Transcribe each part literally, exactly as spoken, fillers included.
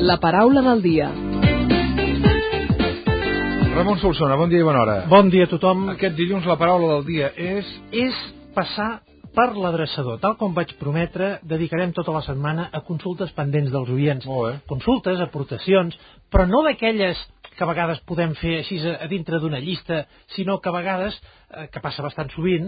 La paraula del dia. Ramon Solsona, bon dia i bona hora. Bon dia a tothom. Aquest dilluns la paraula del dia és... És passar per l'adreçador. Tal com vaig prometre, dedicarem tota la setmana a consultes pendents dels oients. Molt bé. Consultes, aportacions, però no d'aquelles que a vegades podem fer així a dintre d'una llista, sinó que a vegades, eh, que passa bastant sovint,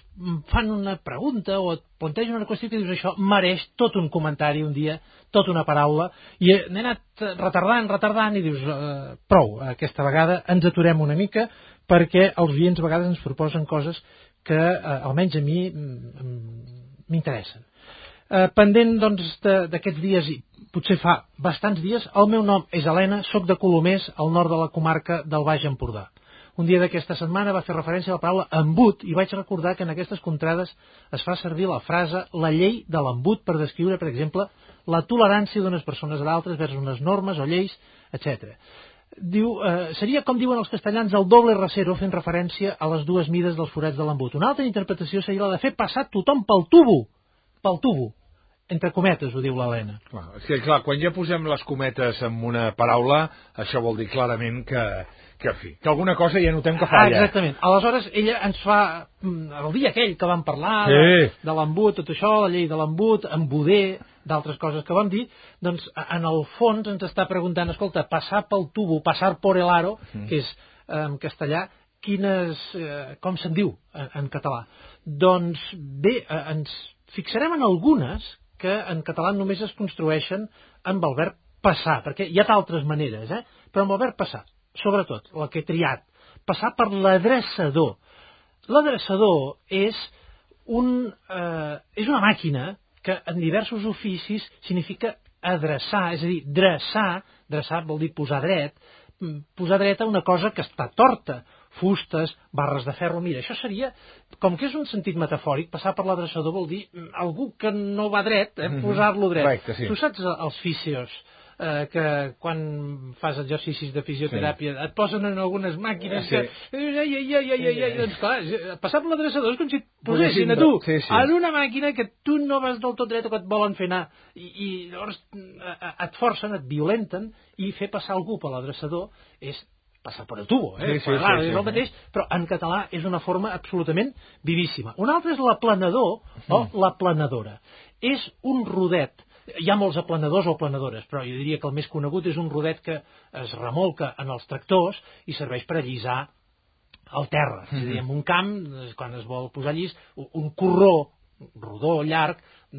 fan una pregunta o et plantegen una qüestió que dius això mereix tot un comentari un dia, tota una paraula, i n'he anat retardant, retardant, i dius, eh, prou, aquesta vegada ens aturem una mica, perquè els oients a vegades ens proposen coses que, eh, almenys a mi, m'interessen. Eh, pendent, doncs, d'aquests dies, i potser fa bastants dies, el meu nom és Helena, soc de Colomers, al nord de la comarca del Baix Empordà. Un dia d'aquesta setmana va fer referència a la paraula embut i vaig recordar que en aquestes contrades es fa servir la frase la llei de l'embut per descriure, per exemple, la tolerància d'unes persones a d'altres vers unes normes o lleis, etcètera. Diu, eh, seria, com diuen els castellans, el doble rasero, fent referència a les dues mides dels forats de l'embut. Una altra interpretació seria la de fer passar tothom pel tubo, pel tubo. Entre cometes, ho diu l'Helena. És que, clar, quan ja posem les cometes en una paraula, això vol dir clarament que, que, en fi, que alguna cosa ja notem que falla. Ah, exactament. Aleshores, ella ens fa, el dia aquell que vam parlar, sí. de, de l'embut, tot això, la llei de l'embut, embuder, d'altres coses que vam dir, doncs, en el fons ens està preguntant, escolta, passar pel tubo, passar por el aro, mm. que és en castellà, quines, eh, com se'n diu en, en català? Doncs, bé, eh, ens fixarem en algunes que en català només es construeixen amb el verb passar, perquè hi ha d'altres maneres, eh? Però amb el verb passar, sobretot, la que he triat, passar per l'adreçador. L'adreçador és, un, eh, és una màquina que en diversos oficis significa adreçar, és a dir, dreçar, dreçar vol dir posar dret, posar dret a una cosa que està torta, fustes, barres de ferro. Mira, això seria, com que és un sentit metafòric, passar per l'adreçador vol dir algú que no va dret, eh, posar-lo dret. Correcte, sí. Tu saps els fisios, eh, que quan fas exercicis de fisioteràpia sí. et posen en algunes màquines sí. que... Ai, ai, ai, ai, ai, ai, doncs clar, passar per l'adreçador és com si et posessin a tu sí, sí. en una màquina que tu no vas del tot dret o que et volen fer anar i, i llavors et forcen, et violenten, i fer passar algú per l'adreçador és passar per a tubo, eh? Sí, sí, clar, sí, és sí, el mateix, però en català és una forma absolutament vivíssima. Un altre és l'aplanador o mm. l'aplanadora. És un rodet. Hi ha molts aplanadors o aplanadores, però jo diria que el més conegut és un rodet que es remolca en els tractors i serveix per allisar el terra. Mm-hmm. És a dir, en un camp, quan es vol posar llis, un corró rodó, llarg,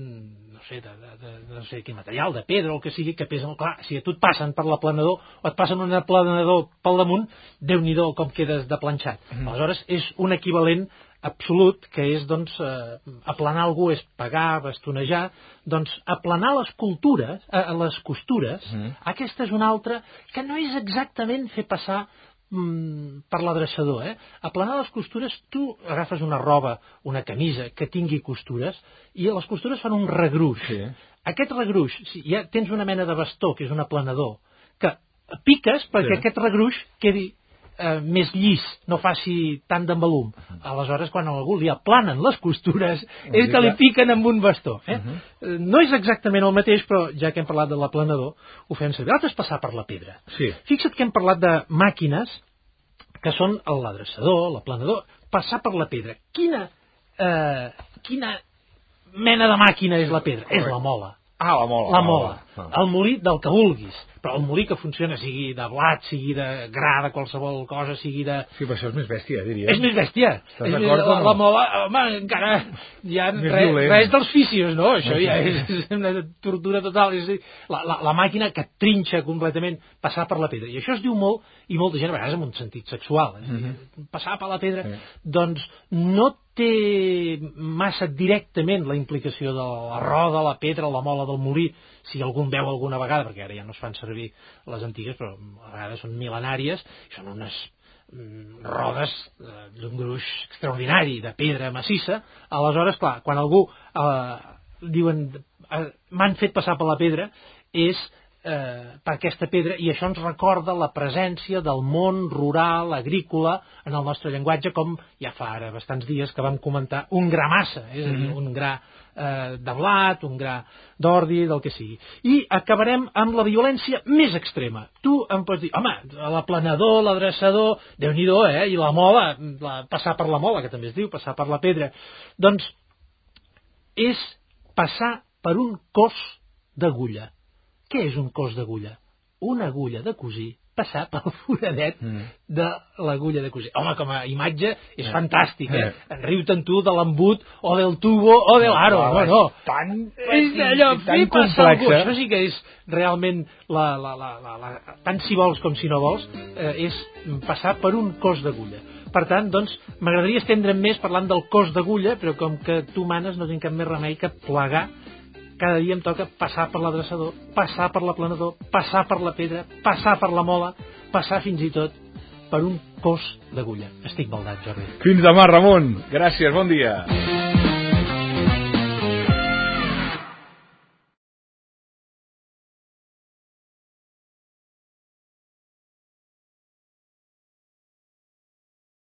no sé, de, de, de, no sé quin material, de pedra o el que sigui, que pesen, clar, si a tu et passen per l'aplanador o et passen un aplanador pel damunt, Déu-n'hi-do com quedes de planxat. Mm. Aleshores, és un equivalent absolut, que és, doncs, eh, aplanar algú és pegar, bastonejar, doncs, aplanar les cultures, eh, les costures, mm. aquesta és una altra, que no és exactament fer passar per l'adreçador, eh? Aplanar les costures, tu agafes una roba, una camisa que tingui costures i les costures fan un regruix. Sí. Aquest regruix, si ja tens una mena de bastó, que és un aplanador, que piques perquè sí. aquest regruix quedi eh, més llis, no faci tant d'embalum. Aleshores, quan a algú li aplanen les costures, és que li piquen amb un bastó. Eh? Uh -huh. No és exactament el mateix, però ja que hem parlat de l'aplanador, ho fem servir. L'altre és passar per la pedra. Sí. Fixa't que hem parlat de màquines, que són l'adreçador, l'aplanador, passar per la pedra. Quina, eh, quina mena de màquina és la pedra? Correcte. És la mola. Ah, la mola. La mola. Ah. El molí del que vulguis. Però el molí que funciona, sigui de blat, sigui de gra, de qualsevol cosa, sigui de... Sí, però això és més bèstia, diria. És més bèstia. Estàs d'acord o no? La mola, home, encara hi ha res, res dels fisios, no? Això ja és una tortura total. És dir, la, la, la màquina que trinxa completament, passar per la pedra. I això es diu molt, i molta gent a vegades en un sentit sexual. És dir, mm-hmm. passar per la pedra, sí. doncs no té massa directament la implicació de la roda, la pedra, la mola del molí, si algú en veu alguna vegada, perquè ara ja no es fan servir les antigues, però a vegades són mil·lenàries, són unes mm, rodes eh, d'un gruix extraordinari, de pedra massissa. Aleshores, clar, quan algú eh, diuen eh, m'han fet passar per la pedra, és eh, per aquesta pedra, i això ens recorda la presència del món rural, agrícola, en el nostre llenguatge, com ja fa ara bastants dies que vam comentar, un gra massa, és a dir, un gra eh, de blat, un gra d'ordi, del que sigui. I acabarem amb la violència més extrema. Tu em pots dir, home, l'aplanador, l'adreçador, Déu-n'hi-do, eh? I la mola, la, passar per la mola, que també es diu, passar per la pedra. Doncs és passar per un cos d'agulla. Què és un cos d'agulla? Una agulla de cosir, passar pel foradet mm. de l'agulla de cosir. Home, com a imatge és eh. fantàstic, eh? eh. Riu-te'n tu de l'embut o del tubo o de l'aro. No, no, no. Tan, és allò, fer passar algú. Això sí que és realment, la, la, la, la, la, tant si vols com si no vols, eh, és passar per un cos d'agulla. Per tant, doncs, m'agradaria estendre'm més parlant del cos d'agulla, però com que tu manes no tinc cap més remei que plegar. Cada dia em toca passar per l'adreçador, passar per l'aplanador, passar per la pedra, passar per la mola, passar fins i tot per un cos d'agulla. Estic baldat, Jordi. Fins demà, Ramon. Gràcies, bon dia.